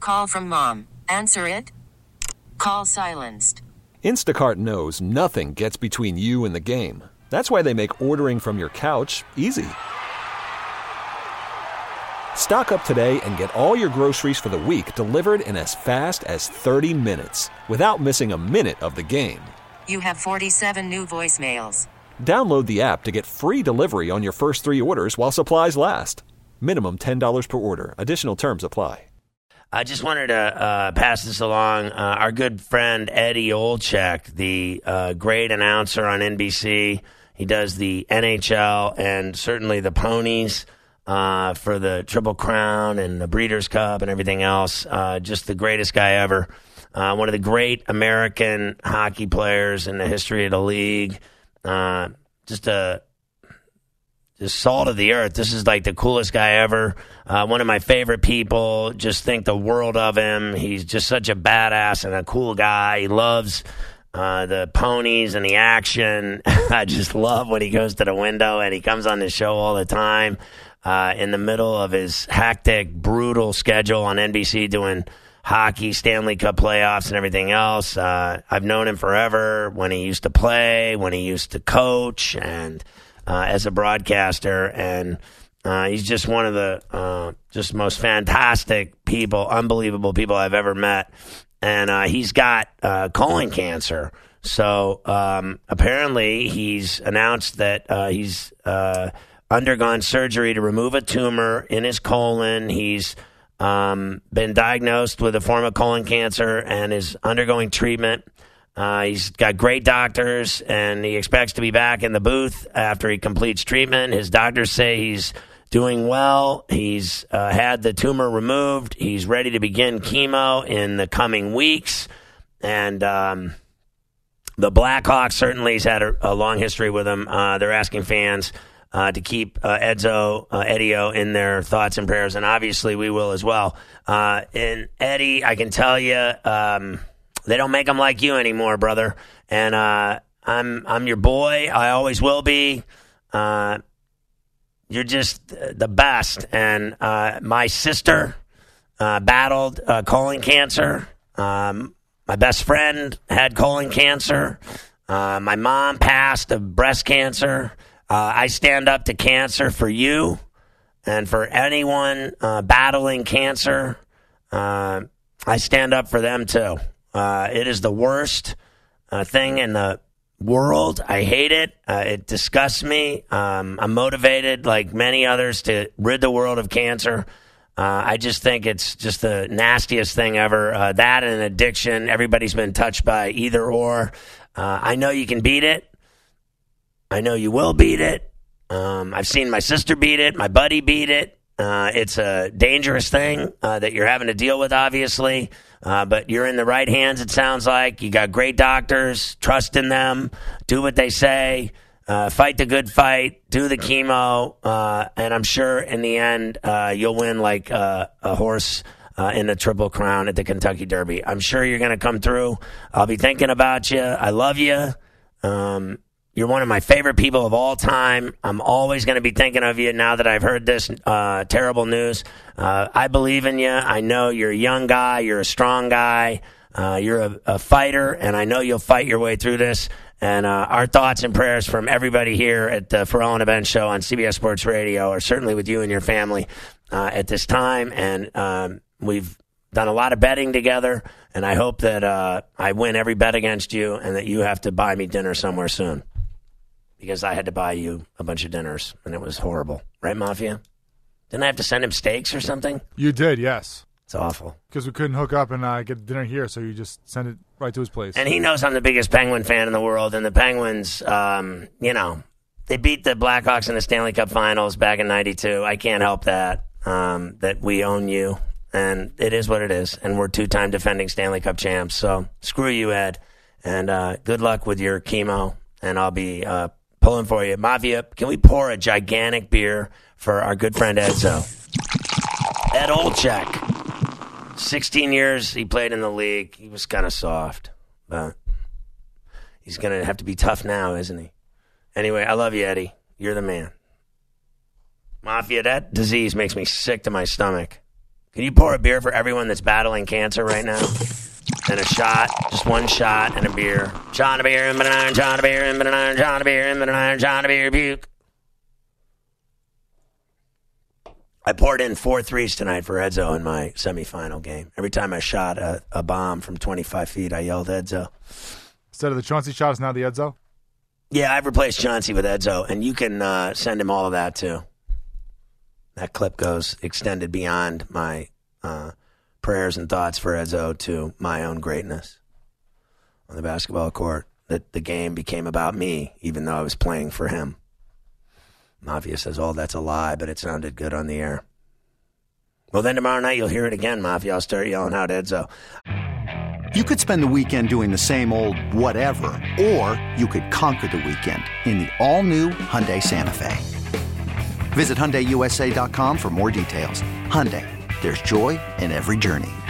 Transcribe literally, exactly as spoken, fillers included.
Call from mom. Answer it. Call silenced. Instacart knows nothing gets between you and the game. That's why they make ordering from your couch easy. Stock up today and get all your groceries for the week delivered in as fast as thirty minutes without missing a minute of the game. You have forty-seven new voicemails. Download the app to get free delivery on your first three orders while supplies last. Minimum ten dollars per order. Additional terms apply. I just wanted to uh, pass this along. Uh, our good friend Eddie Olczyk, the uh, great announcer on N B C. He does the N H L and certainly the Ponies uh, for the Triple Crown and the Breeders' Cup and everything else. Uh, just the greatest guy ever. Uh, one of the great American hockey players in the history of the league. Uh, just a just salt of the earth. This is like the coolest guy ever. Uh, one of my favorite people. Just think the world of him. He's just such a badass and a cool guy. He loves uh, the ponies and the action. I just love when he goes to the window and he comes on the show all the time uh, in the middle of his hectic, brutal schedule on N B C doing hockey, Stanley Cup playoffs, and everything else. Uh, I've known him forever when he used to play, when he used to coach, and uh, as a broadcaster. And uh, he's just one of the uh, just most fantastic people, unbelievable people I've ever met. And uh, he's got uh, colon cancer. So um, apparently he's announced that uh, he's uh, undergone surgery to remove a tumor in his colon. He's Um, been diagnosed with a form of colon cancer and is undergoing treatment. Uh, he's got great doctors, and he expects to be back in the booth after he completes treatment. His doctors say he's doing well. He's uh, had the tumor removed. He's ready to begin chemo in the coming weeks. And um, the Blackhawks certainly has had a, a long history with him. Uh, they're asking fans Uh, to keep uh, Edzo, uh, Eddie-O in their thoughts and prayers, and obviously we will as well. Uh, and Eddie, I can tell you, um, they don't make them like you anymore, brother. And uh, I'm I'm your boy. I always will be. Uh, you're just the best. And uh, my sister uh, battled uh, colon cancer. Um, my best friend had colon cancer. Uh, my mom passed of breast cancer. Uh, I stand up to cancer for you and for anyone uh, battling cancer. Uh, I stand up for them, too. Uh, it is the worst uh, thing in the world. I hate it. Uh, it disgusts me. Um, I'm motivated, like many others, to rid the world of cancer. Uh, I just think it's just the nastiest thing ever. Uh, that and addiction. Everybody's been touched by either or. Uh, I know you can beat it. I know you will beat it. Um, I've seen my sister beat it. My buddy beat it. Uh, it's a dangerous thing uh, that you're having to deal with, obviously. Uh, but you're in the right hands, it sounds like. You got great doctors. Trust in them. Do what they say. Uh, fight the good fight. Do the chemo. Uh, and I'm sure in the end uh, you'll win like uh, a horse uh, in the Triple Crown at the Kentucky Derby. I'm sure you're going to come through. I'll be thinking about you. I love you. Um You're one of my favorite people of all time. I'm always going to be thinking of you now that I've heard this uh, terrible news. Uh, I believe in you. I know you're a young guy. You're a strong guy. Uh, you're a, a fighter, and I know you'll fight your way through this. And uh, our thoughts and prayers from everybody here at the Ferrall and Ben Show on C B S Sports Radio are certainly with you and your family uh, at this time. And um, we've done a lot of betting together, and I hope that uh, I win every bet against you and that you have to buy me dinner somewhere soon. Because I had to buy you a bunch of dinners, and it was horrible. Right, Mafia? Didn't I have to send him steaks or something? You did, yes. It's awful. Because we couldn't hook up and uh, get dinner here, so you just send it right to his place. And he knows I'm the biggest Penguin fan in the world, and the Penguins, um, you know, they beat the Blackhawks in the Stanley Cup Finals back in ninety-two. I can't help that, um, that we own you, and it is what it is, and we're two-time defending Stanley Cup champs. So screw you, Ed, and uh, good luck with your chemo, and I'll be uh, pulling for you. Mafia, can we pour a gigantic beer for our good friend Edzo? Ed Olczyk. sixteen years he played in the league. He was kind of soft, but he's going to have to be tough now, isn't he? Anyway, I love you, Eddie. You're the man. Mafia, that disease makes me sick to my stomach. Can you pour a beer for everyone that's battling cancer right now? And a shot, just one shot and a beer. Shot of beer, and an iron, shot of beer, and an iron, shot of beer, and an iron, shot of beer, puke. I poured in four threes tonight for Edzo in my semifinal game. Every time I shot a, a bomb from twenty-five feet, I yelled Edzo. Instead of the Chauncey shot, it's now the Edzo? Yeah, I've replaced Chauncey with Edzo, and you can uh, send him all of that, too. That clip goes extended beyond my uh, prayers and thoughts for Edzo to my own greatness on the basketball court. That the game became about me, even though I was playing for him. Mafia says, oh, that's a lie, but it sounded good on the air. Well, then tomorrow night you'll hear it again, Mafia. I'll start yelling out Edzo. You could spend the weekend doing the same old whatever, or you could conquer the weekend in the all-new Hyundai Santa Fe. Visit Hyundai U S A dot com for more details. Hyundai, there's joy in every journey.